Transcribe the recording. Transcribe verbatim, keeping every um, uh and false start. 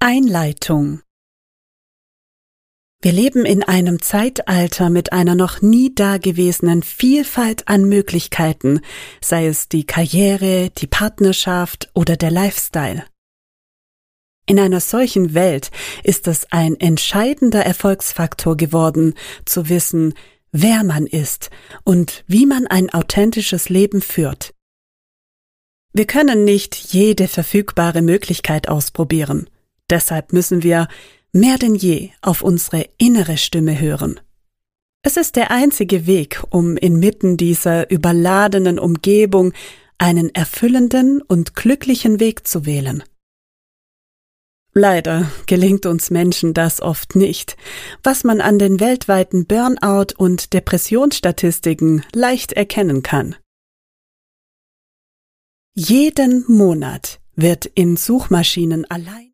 Einleitung. Wir leben in einem Zeitalter mit einer noch nie dagewesenen Vielfalt an Möglichkeiten, sei es die Karriere, die Partnerschaft oder der Lifestyle. In einer solchen Welt ist es ein entscheidender Erfolgsfaktor geworden, zu wissen, wer man ist und wie man ein authentisches Leben führt. Wir können nicht jede verfügbare Möglichkeit ausprobieren. Deshalb müssen wir mehr denn je auf unsere innere Stimme hören. Es ist der einzige Weg, um inmitten dieser überladenen Umgebung einen erfüllenden und glücklichen Weg zu wählen. Leider gelingt uns Menschen das oft nicht, was man an den weltweiten Burnout- und Depressionsstatistiken leicht erkennen kann. Jeden Monat wird in Suchmaschinen allein